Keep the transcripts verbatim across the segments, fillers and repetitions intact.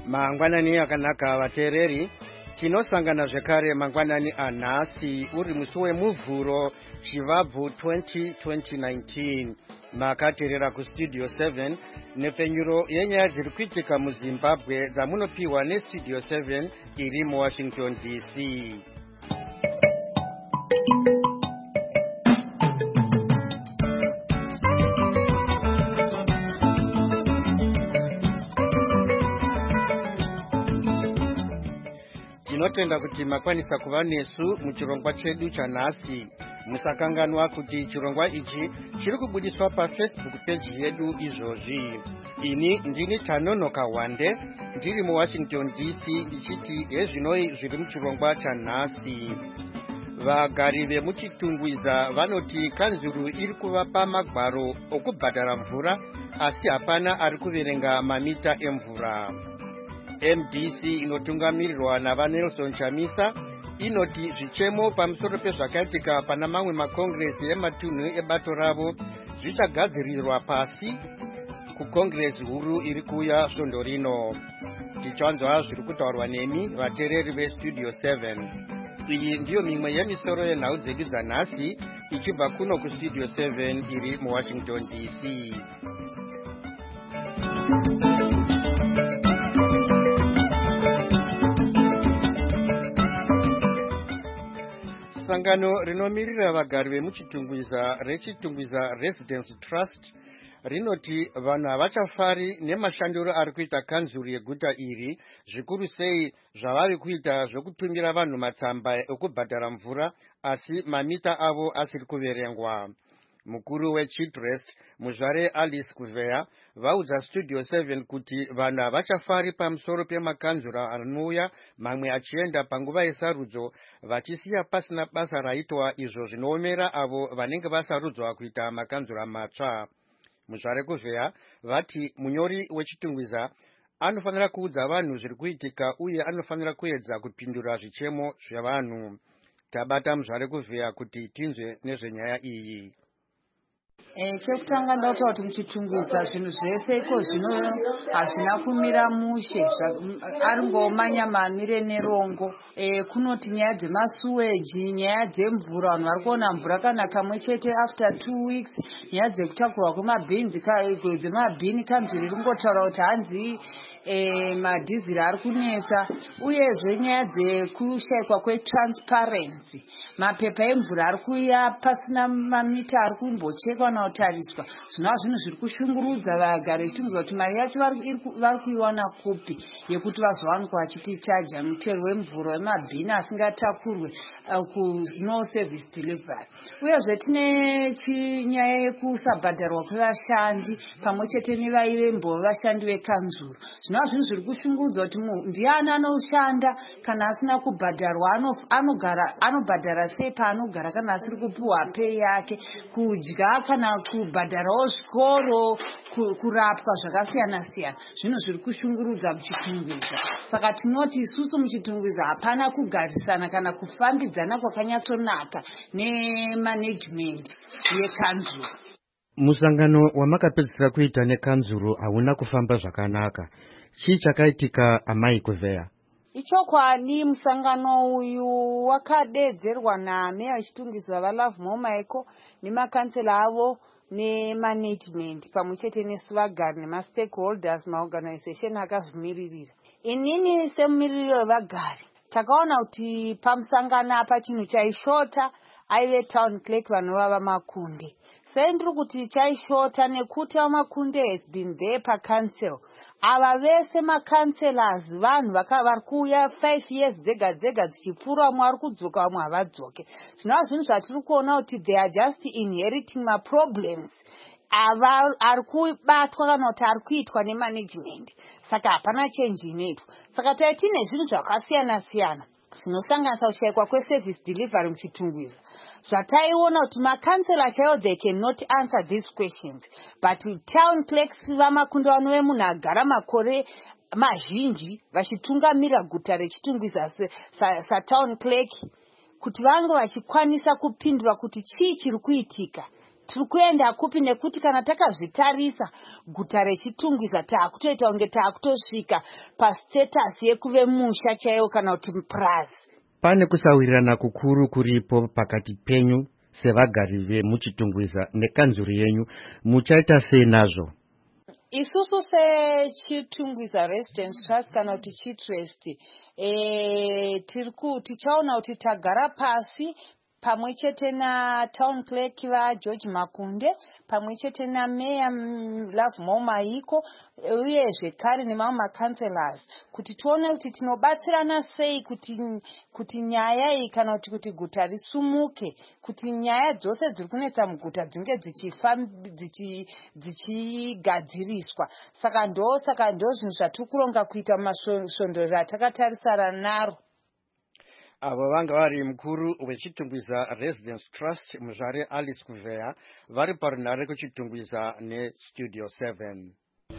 Mangwanani akanaka vateereri, tinosangana zvekare mangwanani anhasi uri musi wemuvhuro chivabvu twenty nineteen. Makateerera kustudio seven nepfenyuro yenyaya dziri kuitika muZimbabwe dzamunopiwa nestudio seven iri muWashington D C. Tinotenda kuti makwanisa kuva nesu muchirongwa chedu chanhasi. Musakanganwa kuti chirongwa ichi chiri kubudiswa paFacebook page yedu izvozvi. Ini ndini Tanonoka Wande ndiri muWashington D C ndichiti hezvinoi zviri muchirongwa chanhasi. Vagari vemuchitungwiza vanoti kanzuru iri kuvapa magwaro okubhadhara mvura asi hapana ari kuverenga mamita emvura. M D C inotungamirirwa naVanelson Chamisa inoti zvichemo pamusoro pezvakaitika pana mamwe makongresi ematunhu ebato ravo zvichagadzirirwa pasi kukongresi huru iri kuuya svondo rino. Tichanzwa zviri kutaurwa nemi vateereri vestudio seven. Iyi ndiyo mimwe yemisoro yenhau dzedu dzanhasi ichibva kuno kustudio seven iri muWashington D C. Sangano rinomirira vagari vemuchitungwiza rechitungwiza Residence Trust rinoti vanhu havachafari nemashandiro ari kuita kanzuru yeguta iri, zvikuru sei zvavari kuita zvokutumira vanhu matsamba ekubhadhara mvura asi mamita avo asiri kuverengwa. Mukuru weChitrest muzvare Alice Kuveya vaudza studio seven kuti vanhu havachafari pamusoro pemakanzura anouya mamwe achienda panguva yesarudzo vachisiya pasina basa raitwa, izvo zvinoomera avo vanenge vasarudzwa kuita makanzura matsva. Muzvare Kuveya vati munyori wechitungwiza anofanira kuudza vanhu zviri kuitika uye anofanira kuedza kupindura zvichemo zvevanhu. Tabata muzvare Kuveya kuti tinzwe nezvenyaya iyi. Eh, chekutanga ndataura kuti muchitungwiza zvinhu zvese iko zvino hazvina kumira mushe ari ngomanya mamire nerongo. Eh, kunoti nyaya dzemasuweji, nyaya dzemvura, vanhu vari kuona mvura kana kamwe chete after two weeks, nyaya dzekutakurwa kwemabhinzi dzemabhini kanzuru iri kungotaura kuti hanzi eh, madhiziri ari kunesa, uyezve nyaya dzekushayikwa kwetransparency. Mapepa emvura ari kuya pasina mamita ari kumbochekwa nautariswa. Zvinova zvinhu zviri kushungurudza vagari vechitungwiza kuti mari yacho vari kuiwana kupi yekuti vazowanikwa vachitichaja mutero wemvura wemabhini asingatakurwe uh, kuno service delivery. Uyezve tine chinyaya yekusabhadharwa kwevashandi pamwe chete nevaivembo vashandi vekanzuru. Zvinova zvinhu zviri kushungurudza kuti ndiani anoshanda kana asina kubhadharwa, anogara anobhadhara sei paanogara kana asiri kupiwa pei yake, kudya kana kubhadharawo zvikoro, kurapwa zvakasiyana siyana. Zvinhu zviri kushungurudza muchitungwiza. Saka tinoti isusu muchitungwiza hapana kugarisana kana kufambidzana kwakanyatsonaka nemanagement yekanzuru. Musangano wamakapedzisira kuita nekanzuru hauna kufamba zvakanaka. Chii chakaitika amai Kuveya? Ichokwadi musangano uyu wakadedzerwa nameya wechitungwiza vaLove Momaiko nemakansela avo nemanagement pamwe chete nesu vagari nemastakeholders, maorganization akazvimiririra. Inini semumiriri wevagari takaona kuti pamusangano apa chinhu chaishota aive town clerk vanova vamakunde. Sei ndiri kuti chaishota nekuti vamakunde has been there pacouncil. Ava vese makanselas vanhu vari kuuya five years dzega dzega dzichipfuura, vamwe vari kudzoka vamwe havadzoke. Zvinova zvinhu zvatiri kuona kuti they are just inheriting maproblems ava ari kubatwa kana kuti ari kuitwa nemanagement. Saka hapana change inoitwa. Saka taitine zvinhu zvakasiyana siyana zvinosanganisa kushayikwa kweservice delivery muchitungwiza. Zvataiona kuti makansela chaiwo they cannot answer these questions, but town clerks vamakunde vanove munhu agara makore mazhinji vachitungamira guta rechitungwiza satown clerk, kuti vange vachikwanisa kupindura kuti chii chiri kuitika tiri kuenda kupi, nekuti kana takazvitarisa guta rechitungwiza taakutoita kunge taakutosvika pastatus yekuve musha chaiwo kana kuti plus. Pane kusawirirana kukuru kuripo pakati penyu sevagari vemuchitungwiza nekanzuri yenyu, muchaita sei nazvo? Isusu sechitungwiza Residence Trust kana kuti Chitrust, e, tiriku tichaona kuti tagara pasi pamwe chete na town clerk va George Makunde, pamwe chete na mayor Love Momaiko, uye zvekare nemamwe makanselas, kuti tione kuti tinobatsirana sei kuti kuti nyaya iyi kana kuti kuti guta risumuke, kuti nyaya dzose dziri kunetsa muguta dzinge dzichigadziriswa. Saka ndo saka ndo zvinhu zvatiri kuronga kuita mumasvondo ratakatarisana naro. Avo vanga vari mukuru wechitungwiza Residence Trust Muzvare Alice Kuveya vari parunare kuchitungwiza neStudio seven.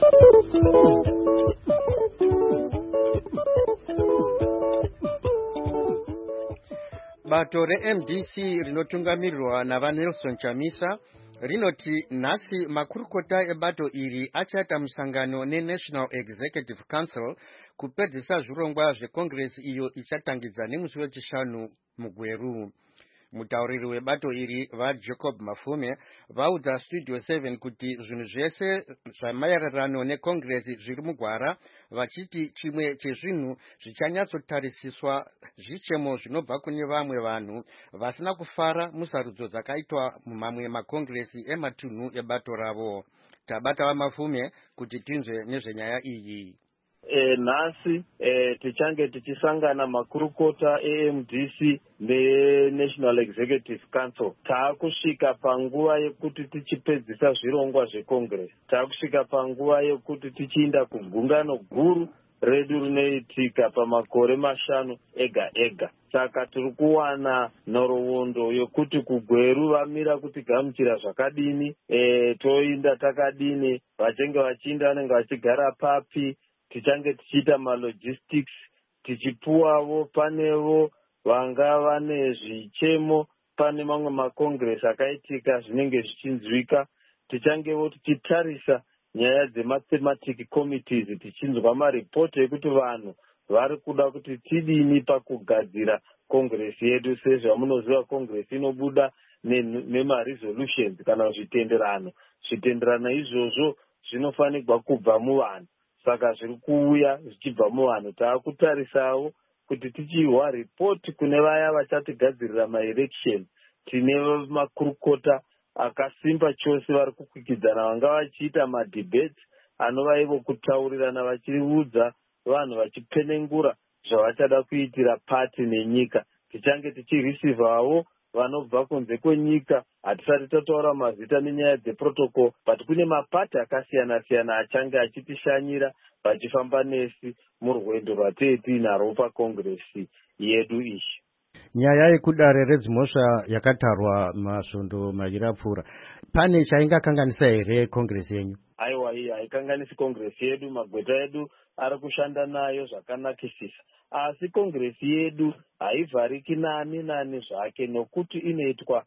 Bato re-M D C rinotungamirirwa navaNelson Chamisa rinoti nhasi makurukota ebato iri achaita musangano neNational Executive Council kupedzisa zvirongwa zveCongress iyo ichatangidza nemusi wechishanu mugweru. Mutauriri webato iri vaJacob Mafume vaudza Studio seven kuti zvinhu zvese zvamaererano neCongress zviri mugwara, vachiti chimwe chezvinhu zvichanyatsotarisiswa zvichemo zvinobva kune vamwe vanhu vasina kufara musarudzo dzakaitwa mumamwe makongresi ematunhu ebato ravo. Tabata vaMafume kuti tinzwe nezvenyaya iyi. E, nhasi e, tichange tichisangana makurukota e-M D C neNational Executive Council. Taakusvika panguva yekuti tichipedzisa zvirongwa zveCongress. Taakusvika panguva yekuti tichiinda kugungano guru redu rinoitika pamakore mashanu ega ega. Saka tiri kuwana nhoroondo yokuti kugweru vamira kuti gamuchira zvakadini, e, toinda takadini, vachenge vachiinda vanenge vachigara papi, tichange tichiita malogistics, tichipuwavo panevo vanga vane zvichemo pane mamwe makongresi akaitika zvinenge zvichinzwika. Tichangevo tichitarisa nyaya dzemathematic committees, tichinzwa maripoti ekuti vanhu vari kuda kuti tidini pakugadzira kongresi yedu. Sezvamunoziva kongresi inobuda nemaresolutions kana zvitenderano. Zvitenderano izvozvo zvinofanirwa kubva muvanhu. Saka zviri kuuya zvichibva muvanhu. Taakutarisawo kuti tichihwa ripoti kune vaya vachatigadzirira maelection. Tine makurukota akasimba chose vari kukwikidzana vanga vachiita madebates anova ivo kutaurirana vachiudza vanhu vachipenengura zvavachada kuitira pati nenyika. Tichange tichirisivhawo vanobva kunze kwenyika. Hatisati tataura mazita nenyaya dzeprotocol, but kune mapati akasiyana siyana achange achitishanyira vachifamba nesi murwendo rwatei tiinarwo pakongresi yedu ishi. Nyaya yekudare redzimhosva yakatarwa masvondo maviri apfuura, pane chaingakanganisa here kongresi yenyu? Aiwa, iyi haikanganisi kongresi yedu. Magweta edu ari kushanda nayo zvakanakisisa, asi kongresi yedu haivhariki nani nani zvake, nokuti inoitwa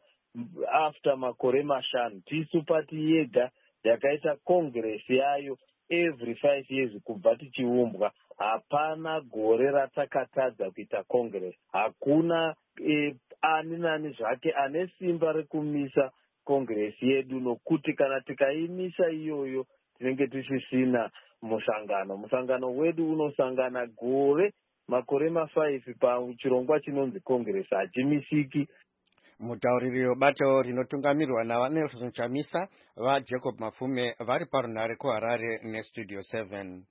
after makore mashanu. Tisu pati yega yakaita kongresi yayo every five years kubva tichiumbwa. Hapana gore ratakatadza kuita kongresi. Hakuna e, ani nani zvake ane simba rekumisa kongresi yedu, nokuti kana tikaimisa iyoyo tinenge tisisina musangano. Musangano wedu unosangana gore makore mafaifi pachirongwa chinonzi kongresi, hachimisiki. Mutauriri webato rinotungamirirwa navaNelson Chamisa vaJacob Mafume vari parunare kuHarare neStudio seven.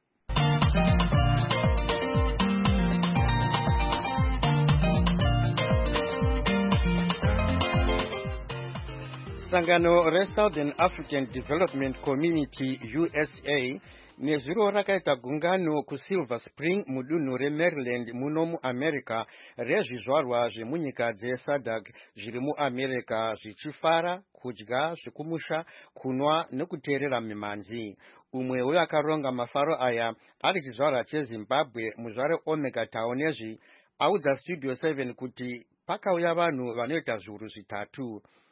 Sangano reSouthern African Development Community U S A nezuro rakaita gungano kuSilver Spring mudunhu reMaryland muno muAmerica rezvizvarwa zvemunyika dzeSADC zviri muAmerica zvichifara kudya zvekumusha, kunwa nekuteerera mimanzi. Umwe wevakaronga mafaro aya ari chizvarwa cheZimbabwe muzvare Omega Taonezvi audza Studio seven kuti pakauya vanhu vanoita zviuru zvitatu.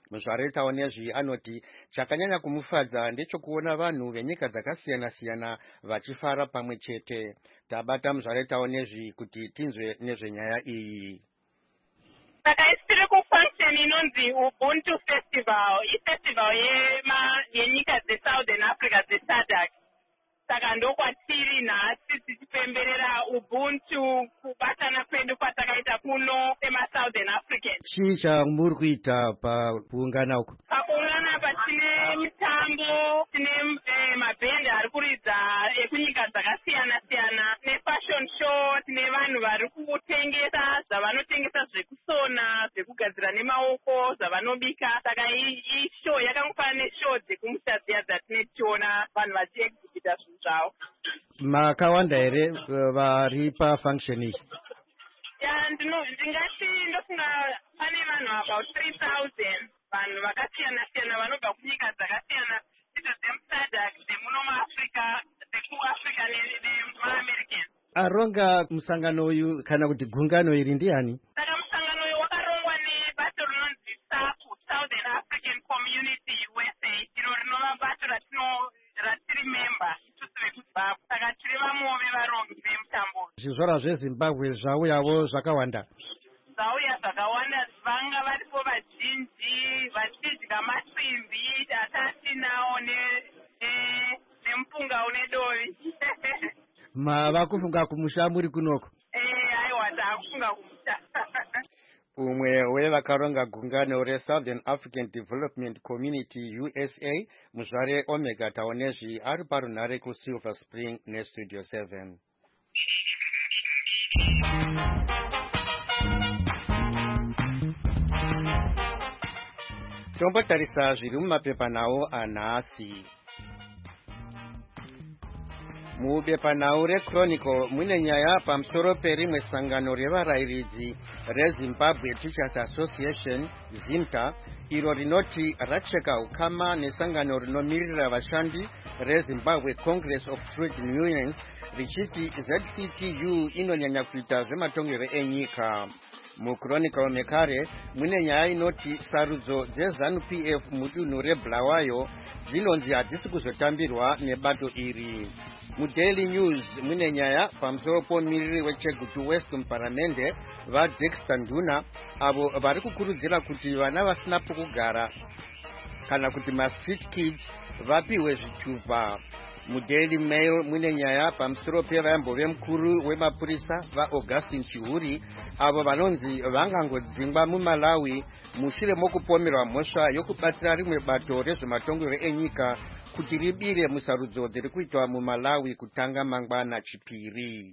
Muzvare Taonezvi anoti chakanyanya kumufadza ndechekuona vanhu venyika dzakasiyana siyana vachifara pamwe chete. Tabata Muzvare Taonezvi kuti tinzwe nezvenyaya iyi. Saka isiri kufunction inonzi Ubuntu Festival, ifestival yenyika dzeSouthern Africa dzeSADC. Saka ndokwatiri nhasi tichipemberera ubuntu kubatana kwedu kwatakaita kuno semaSouthern African. Chii chamuri kuita pakuungana uku? Pakuungana apa tine mitambo, tine eh, mabhendi ari kuridza ekunyika dzakasiyana siyana, tine fashion show, tine vanhu vari kutengesa zvavanotengesa zvekusona, zvekugadzira nemaoko, zvavanobika. Saka iyi show yakangofanana neshow dzekumusha dziya dzatine tichiona vanhu vachiexhibita zvinhu zvavo. Makawanda here vari pafunction iyi? Ya, ndingati ndofunga pane vanhu about three thousand vanhu vakasiyana siyana vanobva kunyika dzakasiyana, idzo dzemuSADC, dzemuno muAfrica, dzekuAfrica nemuAmerican. Aronga musangano uyu kana kuti gungano iri ndiani? Saka musangano uyu wakarongwa nebato rinonzi SACU, Southern African Community U S A, iro rinova bato ratino ratiri member isusu vekuZimbabwe. Saka tiri vamwe vevarongi vemutambo. Zvizvarwa zveZimbabwe zvauyawo zvakawanda. Zvauya zvakawanda, vanga varipo vazhinji vachidya masimbi atatinawo nemupunga une dovi. Mava kufunga kumusha muri kunoko? Eh, aiwa taakufunga kumusha. Umwe wevakaronga gungano reSouthern African Development Community U S A, Muzvare Omega Taonezvi ari parunhare kuSilver Spring neStudio seven. Tombotarisa zviri mumapepanhau anhasi. Mubepanhau reChronicle mune nyaya pamusoro perimwe sangano revarairidzi reZimbabwe Teachers Association ZIMTA, iro rinoti racheka ukama nesangano rinomirira vashandi reZimbabwe Congress of Trade Unions richiti Z C T U inonyanya kuita zvematongero enyika. MuChronicle mekare mune nyaya inoti sarudzo dzeZANU P F mudunhu reBulawayo dzinonzi hadzisi kuzotambirwa nebato iri. MuDaily News mune nyaya pamusoro pomumiriri weChegutu West muparamende vaDexter Nduna avo vari kukurudzira kuti vana vasina pokugara kana kuti mastreet kids vapiwe zvitupa. MuDaily Mail mune nyaya pamusoro pevayambove mukuru wemapurisa vaAugustine Chihuri avo vanonzi vangangodzingwa muMalawi mushure mokupomerwa mhosva yokubatsira rimwe bato rezvematongero enyika kuti ribire musarudzo dziri kuitwa muMalawi kutanga mangwana chipiri.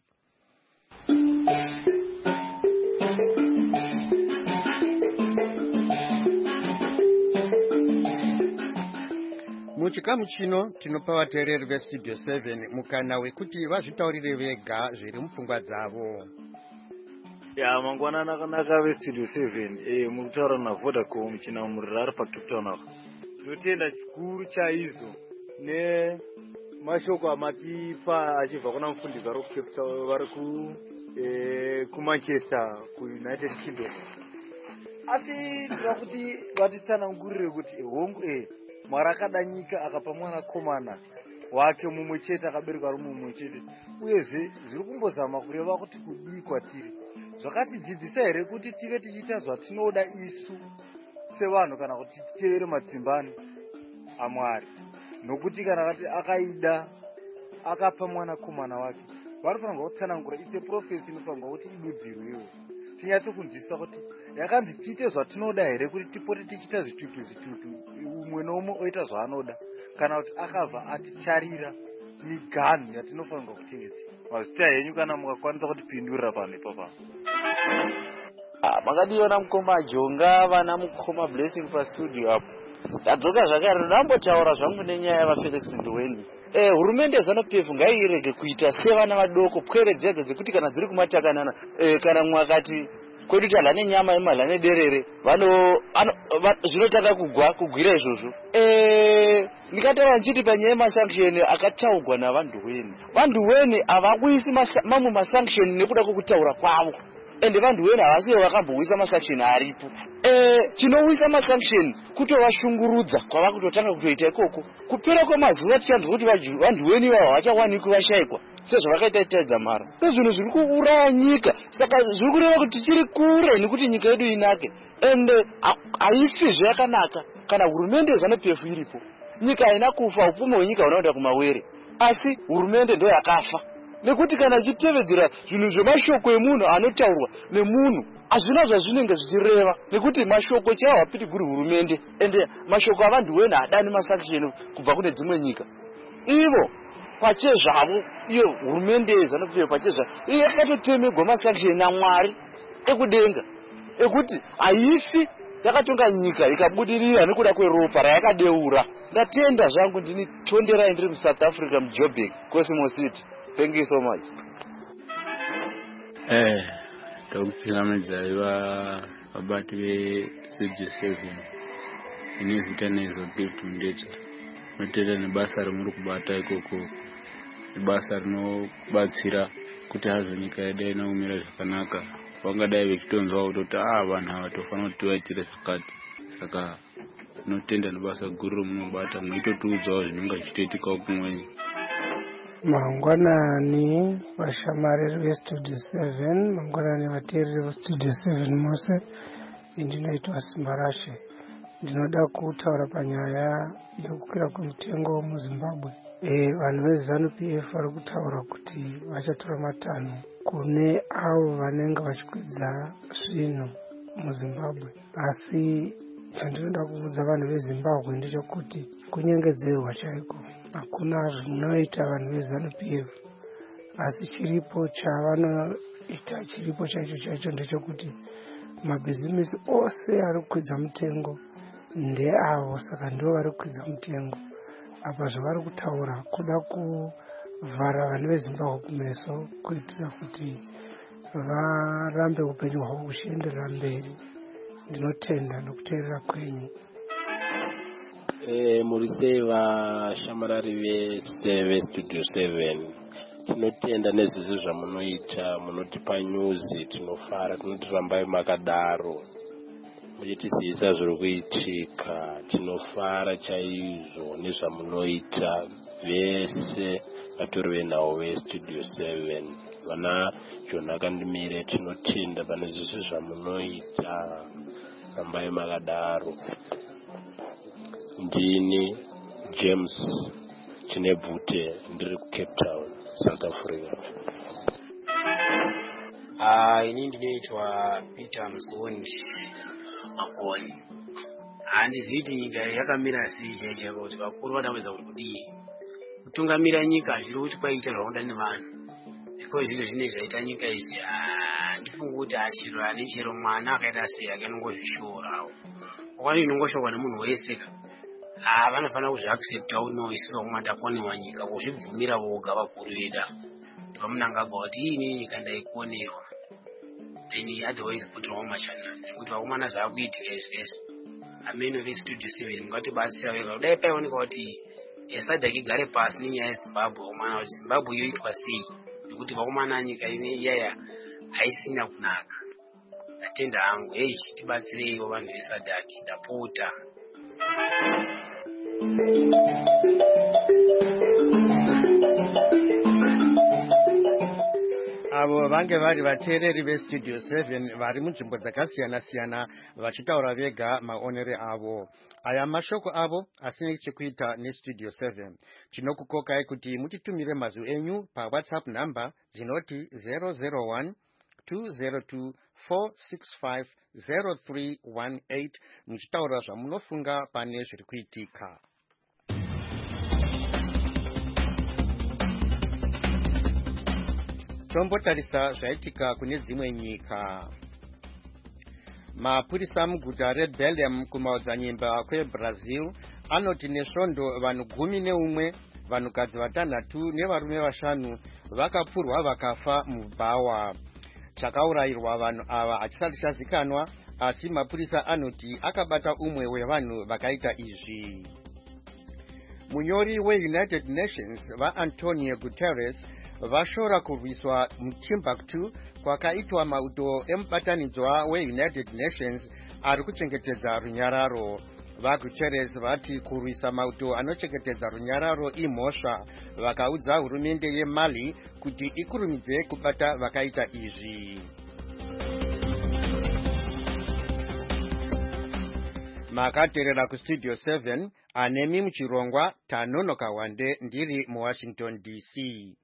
Muchikamu chino tinopa vateereri veStudio seven mukana wekuti vazvitaurire vega zviri mupfungwa dzavo. Ya, mangwanana akanaka veStudio seven, eh mukutaura naVodacom china murari paCape Town apo. Tinotenda chikuru chaizvo nemashoko amatipa achibva kuna mufundisi vari kuCape Town, vari ku eh kuManchester kuUnited Kingdom. Asi tinoda kuti vatitsanangurire kuti hongu eh Mwari akada nyika akapa mwana komana wake mumwe chete akaberekwa ari mumwe chete, uyezve zviri kumbozama kureva kuti kudii kwatiri. Zvakatidzidzisa here kuti tive tichiita zvatinoda isu sevanhu kana kuti titevere madzimbani aMwari, nokuti kana akati akaida akapa mwana komana wake vanofanirwa kutsanangura ite profesi inofanirwa kuti idudzirwewo. Tinyatso kunzwisisa kuti yakanzi tiite zvatinoda here kuti tipote tichiita zvitutu zvitutu umwe nomwe oita zvaanoda, kana kuti akabva aticharira miganhu yatinofanirwa kuteedza. Mazita henyu kana mukakwanisa kutipindurira pano ipapo. Ah, makadiona mukoma Jonga vana mukoma Blessing pastudio apo. Ndadzoka zvakare ndambotaura zvangu nenyaya yavaFelix Ndweni. Eh, hurumende yeZANU P F ngairege kuita sevana vadoko pwere dzedza dzekuti kana dziri kumatakanana eh kana mwakati kwedu tala nenyama yemadla nederere vano zvinotaka kugwa kugwira izvozvo. Eh, ndikataura nchiti panyaya yemasanction akataurwa navanhu weni. Vanhu weni avakuisi mamwe masanction nekuda kwokutaura kwavo. ende vanhu wena havasiwo vakambowisa masanction aripo. Eh, chinowisa masanction kutovashungurudza kwava kutotanga kutoita ikoko. Kupera kwemazuva tichanzwa kuti vanhu weni ivavo havachawanikwi vashayikwa sezvo vakaita itaidza mara. Zvinhu zviri kuuraya nyika, saka zviri kureva kuti tichiri kure nekuti nyika yedu inake. Ende haifizve yakanaka kana hurumende yeZANU-P F iripo. Nyika haina kufa, upfumi hwenyika hunoenda kumawere, asi hurumende ndo yakafa. Nekuti kana ichitevedzera zvinhu zvemashoko emunhu anotaurwa nemunhu hazvina zvazvinenge zvichireva, nekuti mashoko chaiwo hapiti kuri hurumende, ende mashoko avanhu wena hadani masanction kubva kune dzimwe nyika. Ivo pachezvavo, iyo hurumende yeZANU-P F pachezvavo iyo yakatotemegwa masanction naMwari ekudenga ekuti haifi, yakatonga nyika ikabudirira nekuda kweropa rayakadeura. Ndatenda zvangu ndini tonderai ndiri muSouth Africa muJoburg, Cosmo City. Thank you so much. Eh, ndokupingamidza iva vabati ve-C G seven ine zita neZogift Mdedza. Notenda nebasa rimuri kubata ikoko, ibasa rinobatsira kuti hazvo nyika yedu inakumira zvakanaka. Vangadai vechitonzwa kutoti ah vanhu ava tofanira kuti tivaitire zvakati. Saka notenda nebasa guru romunobata, muchitotiudzawo zvinenge zvichitoitikawo kumweni. Mangwanani vashamariri veStudio seven, mangwanani vateereri veStudio seven mose. Ndinoitwa Simbarashe. Ndinoda kutaura panyaya yekukwira kwemitengo muZimbabwe. Eh, vanhu veZANU-P F vari kutaura kuti vachatora matanho kune avo vanenge vachikwidza zvinhu muZimbabwe. Asi chandinoda kuudza vanhu veZimbabwe ndechekuti kunyengedzerwa chaiko. Hakuna zvinoita vanhu veZANU-P F, asi chiripo chavanoita, chiripo chacho chacho ndechekuti mabhizimisi ose ari kukwidza mutengo ndeavo, saka ndo vari kukwidza mutengo. Apa zvavari kutaura kuda kuvhara vanhu veZimbabwe kumeso kuitira kuti varambe upenyu hwavo kuchienderera mberi. Ndinotenda nokuteerera kwenyu. Eh, muri sei vashamarari veStudio seven, tinotenda nezvizvi zvamunoita, munotipa nyuzi, tinofara, tinoti rambai makadaro muchitiziisa zviri kuitika. Tinofara chaizvo nezvamunoita vese vatori venhau veStudio seven, vana John Akandimire, tinotenda pane zvizvi zvamunoita, rambai makadaro. Ndini James Chinebvute, ndiri kuCape Town, South Africa. Ah, ini ndinoitwa Peter Mzondi Makoni. Handizivi nyika yakamira sei chaicho kuti vakuru vadawedza kuti kudii. Kutungamira nyika zviri kuti kwaita zvakuda nevanhu. Because zviro zvine zvaita nyika idzi, ndifunga kuti achiro ane chero mwana akaita sei akanongozvishora. Kwani inongoshorwa nemunhu wese ka. Ah, vanofanira kuzviaccepta uno isiwo kumatakoniwa nyika kuzvibvumira voga vakuru veda. Vamunangagwa kuti ini nyika ndaikonewa. Then otherwise put on machana. Nekuti vakomana zvakuitika izvezvo. Ameno veStudio seven mungatibatsira vega. Kudai paioneka kuti SADC igare pasi nenyaya yeZimbabwe, vakomana kuti Zimbabwe yoitwa sei. Nekuti vakomana nyika ine iyaya haisina kunaka. Ndatenda hangu, hey, tibatsireiwo vanhu veSADC, ndapota. Avo vange vari vateereri veStudio seven vari munzvimbo dzakasiyana siyana vachitaura vega maonere avo. Aya mashoko avo asina chekuita neStudio seven. Tinokukokai kuti mutitumire mazwi enyu paWhatsApp number dzinoti zero zero one two zero two four six five zero three one eight muchitaura zvamunofunga pane zviri kuitika. Tombotarisa zvaitika kune dzimwe nyika. Mapurisa muguta reBelém kumaodzanyemba kweBrazil anoti nesvondo vanhu gumi neumwe, vanhukadzi vatanhatu nevarume vashanu vakapfurwa vakafa muBhawa. Chakaurayirwa vanhu ava hachisati chazikanwa, asi mapurisa anoti akabata umwe wevanhu vakaita izvi. munyori weunited nations vaantonio guterres vashora kurwiswa mutimbuktu kwakaitwa mauto emubatanidzwa weunited nations ari kuchengetedza runyararo. vaguterres vati kurwisa mauto anochengetedza runyararo imhosva. vakaudza hurumende yemali kuti ikurumidze kubata vakaita izvi. makateerera kustudio seven anemi muchirongwa tanonoka wande ndiri muwashington D C.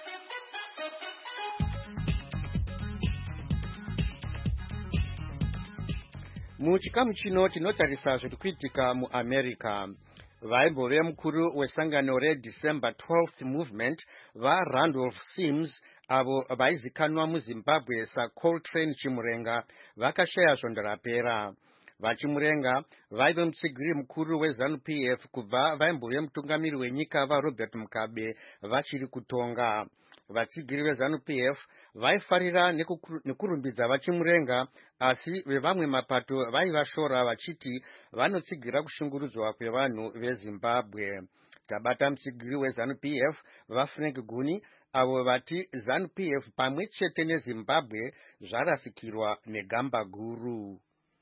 muchikamu chino tinotarisa zviri kuitika muamerica. vaimbove mukuru wesangano redecember twelfth movement varandolph sims avo vaizikanwa muzimbabwe sacoltrane chimurenga vakashaya svondo rapera. vachimurenga vaive mutsigiri mukuru weZANU-P F kubva vaimbove mutungamiri wenyika vaRobert Mugabe vachiri kutonga. vatsigiri veZANU-P F vaifarira nekurumbidza vachimurenga, asi vevamwe mapato vaivashora vachiti vanotsigira kushungurudzwa kwevanhu veZimbabwe. tabata mutsigiri weZANU-P F vaFrank Guni avo vati ZANU-P F pamwe chete neZimbabwe zvarasikirwa negamba guru.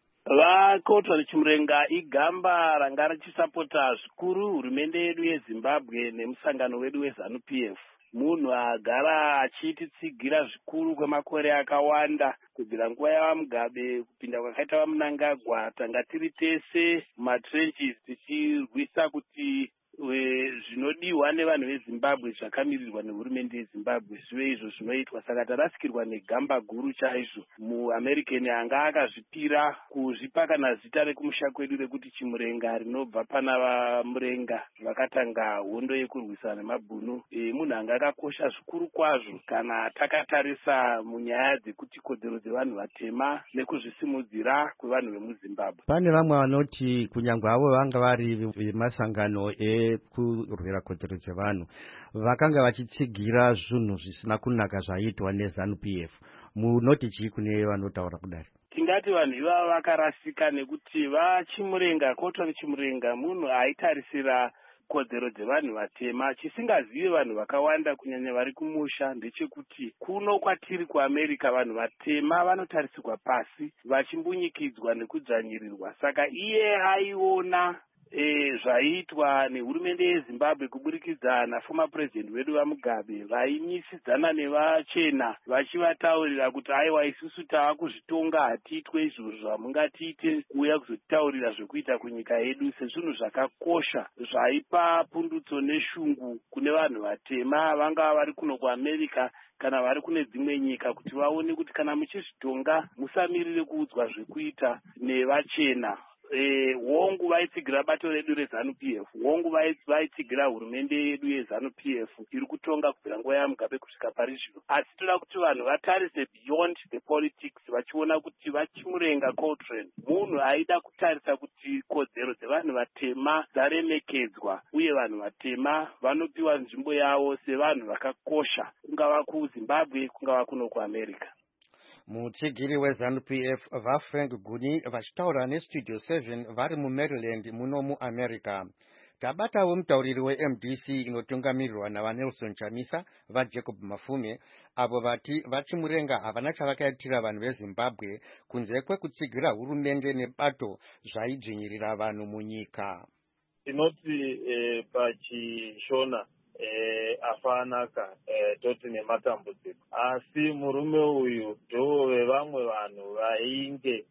vacoltrane chimurenga igamba ranga richisapota zvikuru hurumende yedu yeZimbabwe nemusangano wedu weZANU-P F. munhu agara achititsigira zvikuru kwemakore akawanda kubvira nguva yavamugabe kupinda kwakaita vamunangagwa. tanga tiri tese mumatrenches tichirwisa kuti zvinodiwa nevanhu veZimbabwe zvakamirirwa nehurumende yeZimbabwe zvive izvo zvinoitwa. saka tarasikirwa negamba guru chaizvo. muamerican anga akazvipira kuzvipa kana zita rekumusha kwedu rekuti chimurenga rinobva pana vamurenga vakatanga hondo yekurwisana nemabhunu. e, munhu anga akakosha zvikuru kwazvo kana takatarisa munyaya dzekuti kodzero dzevanhu vatema nekuzvisimudzira kwevanhu vemuZimbabwe. pane vamwe vanoti kunyange avo vanga vari vemasangano e kurwira kodzero dzevanhu vakanga vachitsigira zvinhu zvisina kunaka zvaiitwa neZANU-P F. munoti chii kune vanotaura kudari? tingati vanhu ivava vakarasika nekuti vachimurenga coltrane chimurenga munhu aitarisira kodzero dzevanhu vatema. chisingazive vanhu vakawanda kunyanya vari kumusha ndechekuti kuno kwatiri kuamerica vanhu vatema vanotarisirwa pasi vachimbunyikidzwa nekudzvanyirirwa. saka iye aiona E, zvaiitwa nehurumende yeZimbabwe kuburikidza naformer president wedu vamugabe vainyisidzana nevachena vachivataurira kuti aiwa isusu tava kuzvitonga hatiitwe izvozvo zvamungatiite kuuya kuzotitaurira zvekuita kunyika yedu sezvinhu zvakakosha zvaipa pundutso neshungu kune vanhu vatema vangava vari kuno kuamerica kana vari kune dzimwe nyika kuti vaone kuti kana muchizvitonga musamirire kuudzwa zvekuita nevachena. E, hongu vaitsigira bato redu reZANU-P F. hongu vaitsigira hurumende yedu yeZANU-P F iri kutonga kubvira nguva yamugabe kusvika pari zvino. asi toda kuti vanhu vatarise beyond the politics vachiona kuti vachimurenga coltrane munhu aida kutarisa kuti kodzero dzevanhu vatema dzaremekedzwa uye vanhu vatema vanopiwa nzvimbo yavo sevanhu vakakosha kungava kuZimbabwe kungava kuno kuamerica. mutsigiri weZANU-P F vaFrank Guni vachitaura nestudio seven vari muMaryland muno muamerica. tabatawo mutauriri weM D C inotungamirirwa navaNelson Chamisa vaJacob Mafume avo vati vachimurenga havana chavakaitira vanhu veZimbabwe kunze kwekutsigira hurumende nebato zvaidzvinyirira vanhu munyika. tinoti eh, pachishona Eh, afanaka eh, toti nematambudziko asi murume uyu ndo vevamwe vanhu vainge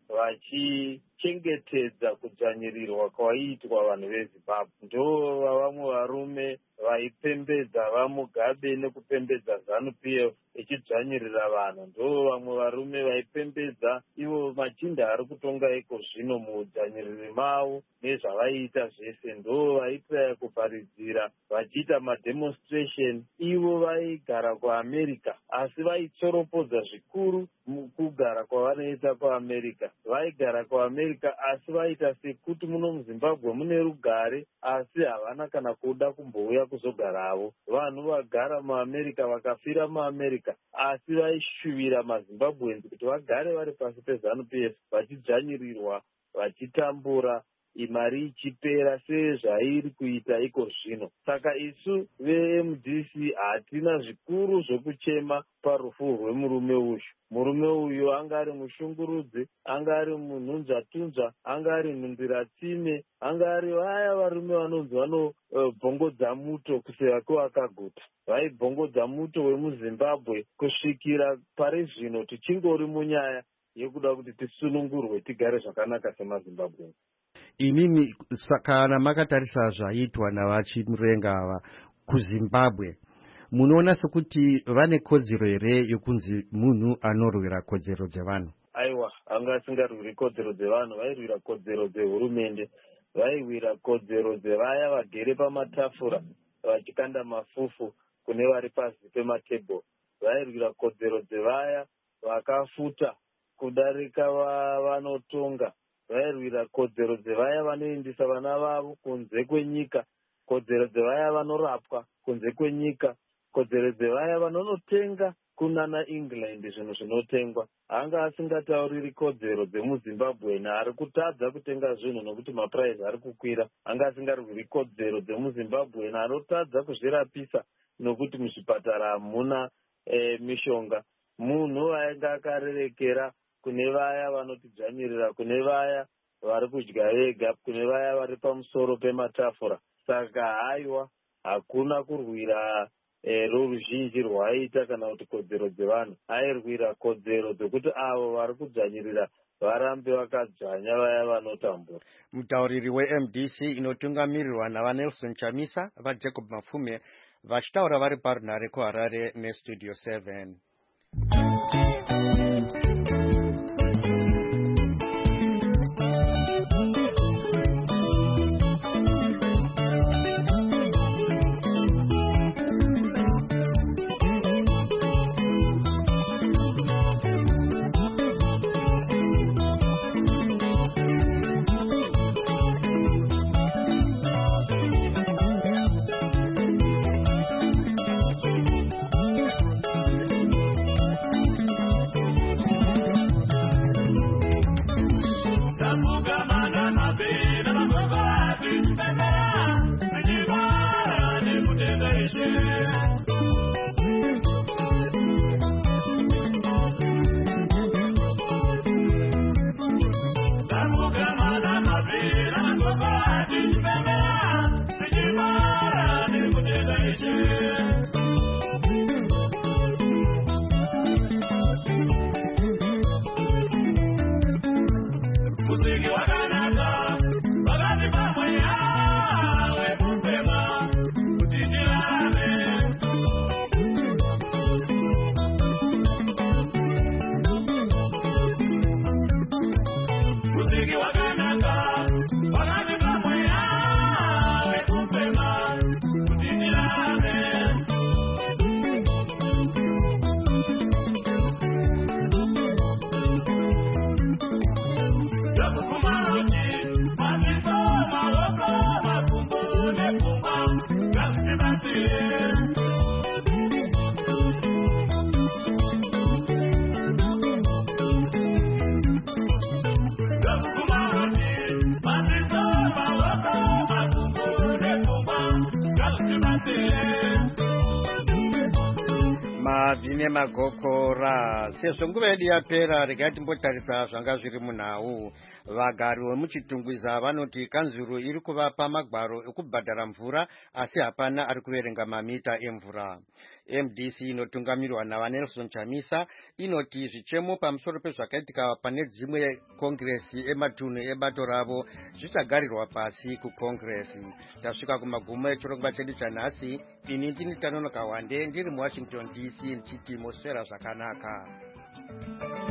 vachichengetedza kudzvanyirirwa kwaiitwa vanhu veZimbabwe. ndo vavamwe varume vaipembedza vamugabe nekupembedza ZANU-P F ichidzvanyirira vanhu. ndo vamwe varume vaipembedza ivo machinda ari kutonga iko zvino mudzvanyiriri mavo nezvavaiita zvese. ndo vaitaya kuparidzira vachiita mademonstration. ivo vaigara kuamerica asi vaitsoropodza zvikuru mukugara kwavanoita kuamerica. vaigara kuamerica asi vaita sekuti muno muZimbabwe mune rugare asi havana kana kuda kumbouya kuzogaravo. vanhu vagara muamerica vakafira muamerica asi vaishuvira maZimbabweans kuti vagare vari pasi peZANU-P F vachidzvanyirirwa vachitambura mari ichipera sezvairi kuita iko zvino. Saka isu ve-M D C hatina zvikuru zvokuchema parufu rwemurume uyu. Murume uyu anga ari mushungurudzi, anga ari munhunzvatunzva, anga ari nhunziratsime, anga ari vaya varume vanonzi vanobhongodza muto kuseva kwevakaguta. Vaibhongodza muto wemuZimbabwe kusvikira pari zvino tichingori munyaya yekuda kuti tisunungurwe tigare zvakanaka semaZimbabwe. Imimi kana makatarisa zvaitwa navachimurenga ava kuZimbabwe, munoona sekuti vane kodzero here yokunzi munhu anorwira kodzero dzevanhu? Aiwa, anga asingarwiri kodzero dzevanhu, vairwira kodzero dzehurumende, vairwira kodzero dzevaya vagere pamatafura vachikanda mafufu kune vari pasi pematebhuru, vairwira kodzero dzevaya vakafuta kudarika vanotonga, vairwira kodzero dzevaya vanoendesa vana vavo kunze kwenyika, kodzero dzevaya vanorapwa kunze kwenyika, kodzero dzevaya vanonotenga kunana England zvinhu zvinotengwa. Anga asingatauriri kodzero dzemuZimbabwe ari kutadza kutenga zvinhu nokuti mapuraizi ari kukwira. Anga asingarwiri kodzero dzemuZimbabwe anotadza kuzvirapisa nokuti muzvipatara hamuna e, mishonga. Munhu ainga akarerekera kune vaya vanotidzvanirira, kune vaya vari kudya vega, kune vaya vari pamusoro pematafura. Saka haiwa, hakuna kurwira E, ruzhinji rwaiita kana kuti kodzero dzevanhu. Airwira kodzero dzekuti avo vari kudzvanyirira varambe vakadzvanya vaya vanotambura. Mutauriri we-M D C inotungamirirwa navaNelson Chamisa, vaJacob Mapfume, vachitaura vari parunhare kuHarare neStudio seven. Mavhine magokora sezvo nguva yedu yapera, regai timbotarisa zvanga zviri munhau. Vagari vemuchitungwiza vanoti kanzuro iri kuvapa magwaro ekubhadhara mvura asi hapana ari kuverenga mamita emvura. M D C inotungamirwa navaNelson Chamisa inoti zvichemo pamusoro pezvakaitika pane dzimwe kongresi ematunhu ebato ravo zvichagarirwa pasi kukongresi. Tasvika kumagumo echirongwa chedu chanhasi. Ini ndini Tanonoka Wande ndiri muWashington D C ndichiti moswera zvakanaka.